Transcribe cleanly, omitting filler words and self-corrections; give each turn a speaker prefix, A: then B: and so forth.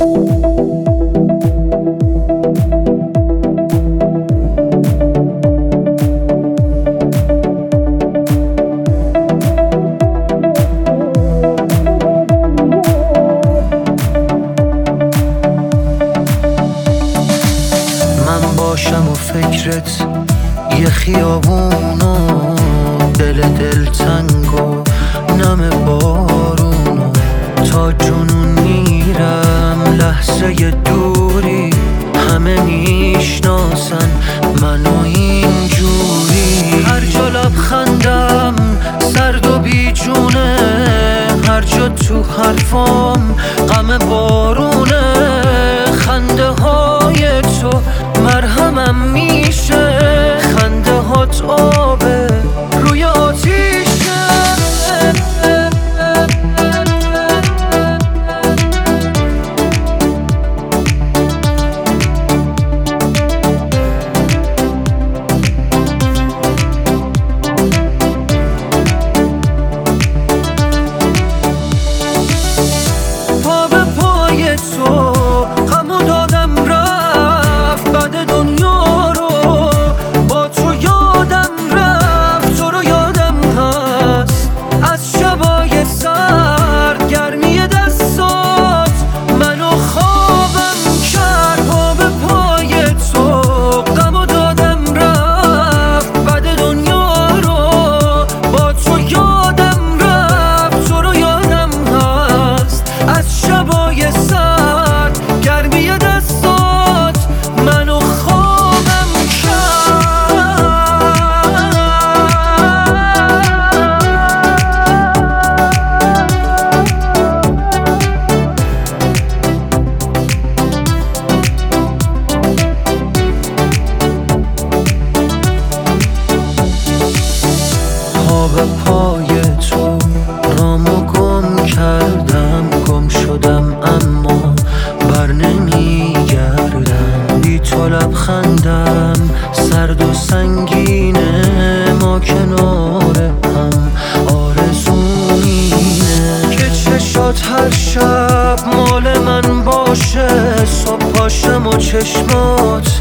A: باشم و فکرت یه خیابونو، دل دلتنگ و نم بارونو، تا جنون میرم لحظه دوری، همه میشناسن منو اینجوری. هر جا لبخندم سرد و بیجونه، هر جا تو حرفام غم بارونه، خنده های تو مرهمم میشه، خنده هات آبه روی آتیشه. پا به پای تو غمو دادم رفت، بعد دنیا رو با تو یادم رفت. تو رو یادم هست از شبای سرد، گرمی دستات منو خوابم کرد. پا به پای تو غمو دادم رفت، بعد دنیا رو با تو یادم رفت. تو رو یادم هست از شبای سرد، گرمی دستات منو خوابم کرد. پا به پای تو رامو گم کردم، گم شدم اما بر نمیگردم. بی تو لبخندم سرد و سنگینه، ما کنار هم آرزومینه که چشات هر شب مال من باشه. صبح پاشم و چشمات